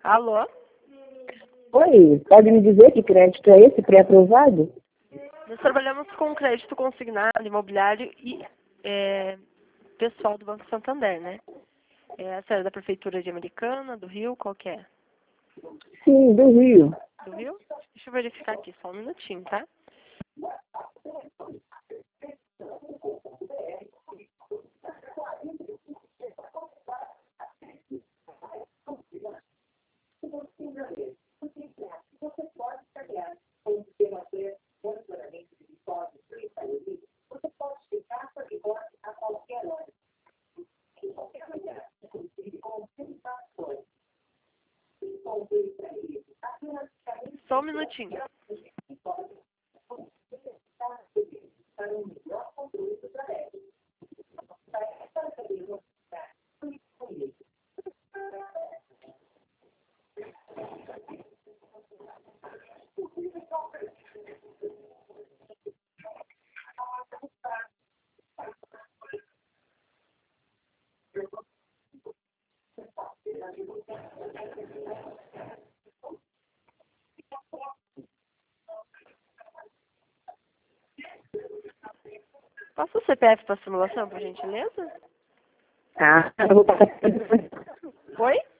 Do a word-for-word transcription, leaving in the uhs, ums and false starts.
Alô? Oi, pode me dizer que crédito é esse pré-aprovado? Nós trabalhamos com crédito consignado, imobiliário e é, pessoal do Banco Santander, né? É, essa é da Prefeitura de Americana, do Rio, qual que é? Sim, do Rio. Do Rio? Deixa eu verificar aqui, só um minutinho, tá? Só um minutinho. Passa o C P F para simulação, por gentileza? Tá, eu vou passar. Oi?